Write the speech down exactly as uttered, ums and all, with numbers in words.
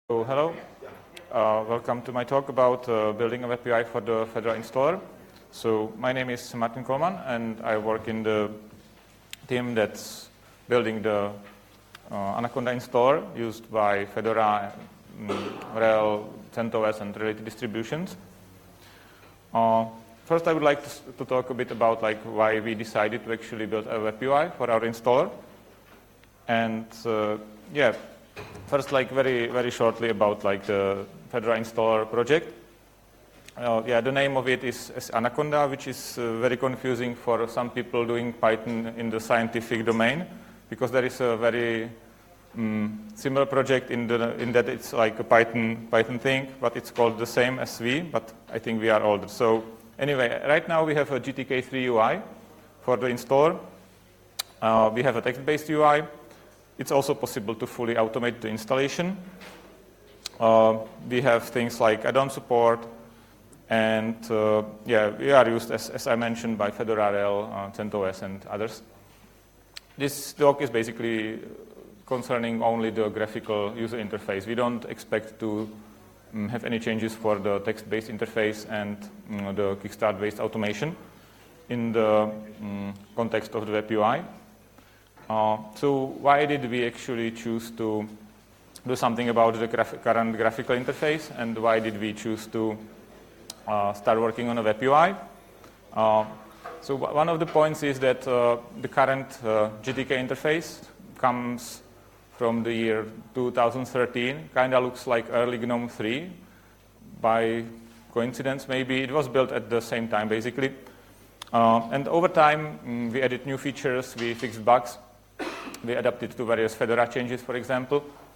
So hello, uh, welcome to my talk about uh, building a web A P I for the Fedora installer. So my name is Martin Coleman, and I work in the team that's building the uh, Anaconda installer used by Fedora, um, R H E L, CentOS, and related distributions. Uh, first, I would like to, to talk a bit about like why we decided to actually build a web A P I for our installer, and uh, yeah. First, like very, very shortly about like the Fedora installer project. Uh, yeah, the name of it is, is Anaconda, which is uh, very confusing for some people doing Python in the scientific domain, because there is a very um, similar project in the in that it's like a Python Python thing, but it's called the same as V. But I think we are older. So anyway, right now we have a G T K three U I for the installer. Uh, we have a text-based U I. It's also possible to fully automate the installation. Uh, we have things like add-on support, and uh, yeah, we are used, as, as I mentioned, by Fedora R H E L, uh, CentOS, and others. This talk is basically concerning only the graphical user interface. We don't expect to um, have any changes for the text-based interface and um, the Kickstart-based automation in the um, context of the web U I. Uh, so why did we actually choose to do something about the graf current graphical interface, and why did we choose to uh, start working on a web U I? Uh, so one of the points is that uh, the current uh, G T K interface comes from the year two thousand thirteen, kind of looks like early GNOME three. By coincidence, maybe it was built at the same time, basically. Uh, and over time, mm, we added new features, we fixed bugs. We adapted to various Fedora changes, for example.